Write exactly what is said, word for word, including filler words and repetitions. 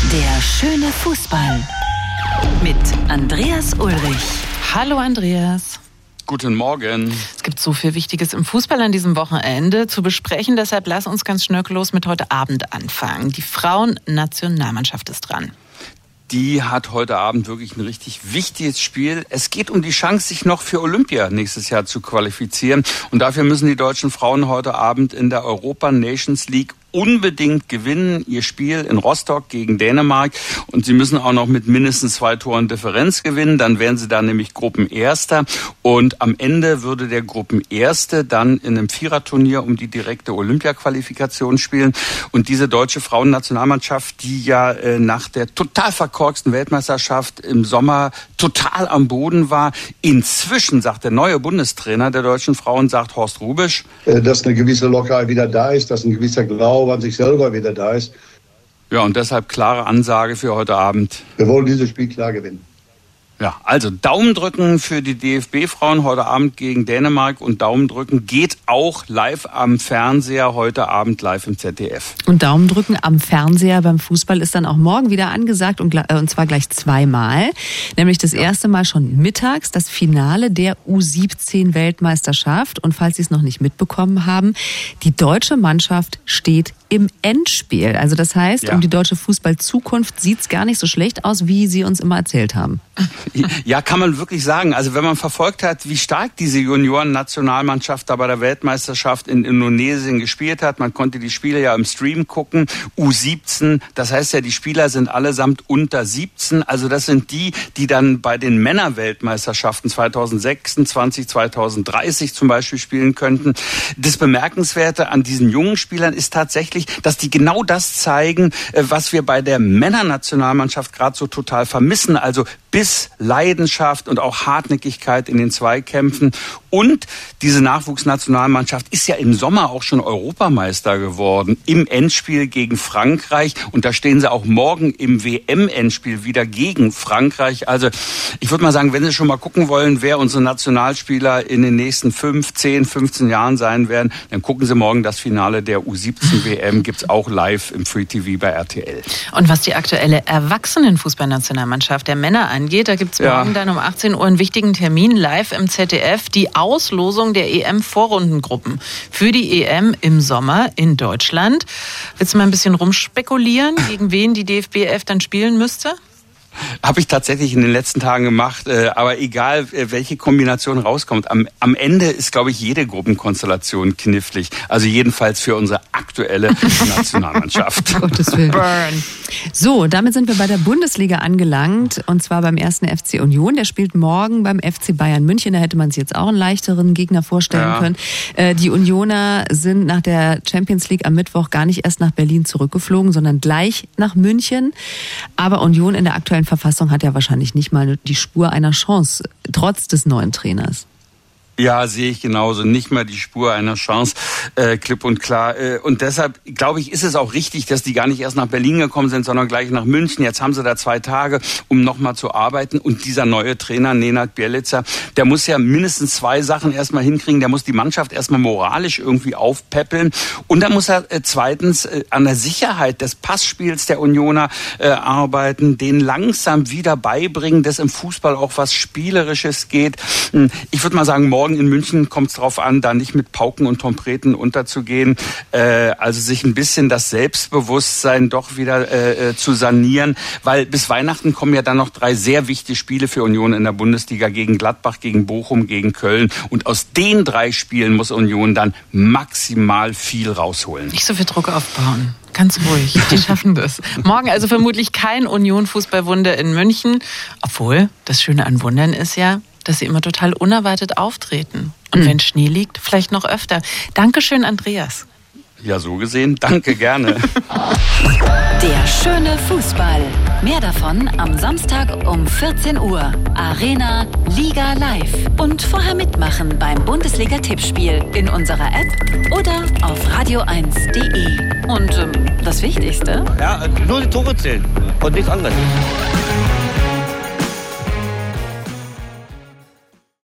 Der schöne Fußball mit Andreas Ulrich. Hallo Andreas. Guten Morgen. Es gibt so viel Wichtiges im Fußball an diesem Wochenende zu besprechen. Deshalb lass uns ganz schnörkellos mit heute Abend anfangen. Die Frauennationalmannschaft ist dran. Die hat heute Abend wirklich ein richtig wichtiges Spiel. Es geht um die Chance, sich noch für Olympia nächstes Jahr zu qualifizieren. Und dafür müssen die deutschen Frauen heute Abend in der Europa Nations League unbedingt gewinnen, ihr Spiel in Rostock gegen Dänemark. Und sie müssen auch noch mit mindestens zwei Toren Differenz gewinnen. Dann wären sie dann nämlich Gruppenerster. Und am Ende würde der Gruppenerste dann in einem Viererturnier um die direkte Olympia-Qualifikation spielen. Und diese deutsche Frauennationalmannschaft, die ja äh, nach der total verkorksten Weltmeisterschaft im Sommer total am Boden war, inzwischen, sagt der neue Bundestrainer der deutschen Frauen, sagt Horst Hrubesch, dass eine gewisse Lockerheit wieder da ist, dass ein gewisser Glaube an sich selber wieder da ist. Ja, und deshalb klare Ansage für heute Abend. Wir wollen dieses Spiel klar gewinnen. Ja, also Daumen drücken für die D F B-Frauen heute Abend gegen Dänemark und Daumen drücken geht auch live am Fernseher, heute Abend live im Z D F. Und Daumen drücken am Fernseher beim Fußball ist dann auch morgen wieder angesagt und, und zwar gleich zweimal. Nämlich das ja. erste Mal schon mittags, das Finale der U siebzehn Weltmeisterschaft. Und falls Sie es noch nicht mitbekommen haben, die deutsche Mannschaft steht im Endspiel. Also das heißt, ja. um die deutsche Fußballzukunft sieht es gar nicht so schlecht aus, wie Sie uns immer erzählt haben. Ja, kann man wirklich sagen. Also wenn man verfolgt hat, wie stark diese Junioren-Nationalmannschaft da bei der Weltmeisterschaft in Indonesien gespielt hat, man konnte die Spiele ja im Stream gucken, U siebzehn, das heißt ja, die Spieler sind allesamt unter siebzehn, also das sind die, die dann bei den Männerweltmeisterschaften zweitausendsechsundzwanzig, zweitausenddreißig zum Beispiel spielen könnten. Das Bemerkenswerte an diesen jungen Spielern ist tatsächlich, dass die genau das zeigen, was wir bei der Männernationalmannschaft gerade so total vermissen, also Biss, Leidenschaft und auch Hartnäckigkeit in den Zweikämpfen. Und diese Nachwuchsnationalmannschaft ist ja im Sommer auch schon Europameister geworden im Endspiel gegen Frankreich. Und da stehen sie auch morgen im W M-Endspiel wieder gegen Frankreich. Also ich würde mal sagen, wenn Sie schon mal gucken wollen, wer unsere Nationalspieler in den nächsten fünf, zehn, fünfzehn Jahren sein werden, dann gucken Sie morgen das Finale der U siebzehn W M. Gibt's auch live im Free T V bei R T L. Und was die aktuelle Erwachsenenfußballnationalmannschaft der Männer angeht, da gibt's morgen ja. dann um achtzehn Uhr einen wichtigen Termin live im Z D F. Die Auslosung der E M-Vorrundengruppen für die E M im Sommer in Deutschland. Willst du mal ein bisschen rumspekulieren, gegen wen die D F B elf dann spielen müsste? Habe ich tatsächlich in den letzten Tagen gemacht, aber egal, welche Kombination rauskommt, am, am Ende ist, glaube ich, jede Gruppenkonstellation knifflig. Also jedenfalls für unsere aktuelle Nationalmannschaft. Gottes Willen. Burn. So, damit sind wir bei der Bundesliga angelangt und zwar beim ersten F C Union. Der spielt morgen beim F C Bayern München. Da hätte man sich jetzt auch einen leichteren Gegner vorstellen ja. können. Äh, die Unioner sind nach der Champions League am Mittwoch gar nicht erst nach Berlin zurückgeflogen, sondern gleich nach München. Aber Union in der aktuellen Verfassung hat ja wahrscheinlich nicht mal die Spur einer Chance, trotz des neuen Trainers. Ja, sehe ich genauso. Nicht mal die Spur einer Chance, äh, klipp und klar. Äh, und deshalb, glaube ich, ist es auch richtig, dass die gar nicht erst nach Berlin gekommen sind, sondern gleich nach München. Jetzt haben sie da zwei Tage, um nochmal zu arbeiten. Und dieser neue Trainer, Nenad Bjelica, der muss ja mindestens zwei Sachen erstmal hinkriegen. Der muss die Mannschaft erstmal moralisch irgendwie aufpäppeln. Und dann muss er äh, zweitens äh, an der Sicherheit des Passspiels der Unioner äh, arbeiten, denen langsam wieder beibringen, dass im Fußball auch was Spielerisches geht. Ich würde mal sagen, morgen in München kommt es darauf an, da nicht mit Pauken und Trompeten unterzugehen, äh, also sich ein bisschen das Selbstbewusstsein doch wieder äh, zu sanieren, weil bis Weihnachten kommen ja dann noch drei sehr wichtige Spiele für Union in der Bundesliga gegen Gladbach, gegen Bochum, gegen Köln und aus den drei Spielen muss Union dann maximal viel rausholen. Nicht so viel Druck aufbauen. Ganz ruhig, die schaffen das. Morgen also vermutlich kein Union-Fußballwunder in München, obwohl das Schöne an Wundern ist ja, dass sie immer total unerwartet auftreten. Und mhm. wenn Schnee liegt, vielleicht noch öfter. Dankeschön, Andreas. Ja, so gesehen, danke, gerne. Der schöne Fußball. Mehr davon am Samstag um vierzehn Uhr. Arena Liga Live. Und vorher mitmachen beim Bundesliga-Tippspiel in unserer App oder auf radio eins punkt de. Und ähm, das Wichtigste? Ja, nur die Tore zählen und nichts anderes.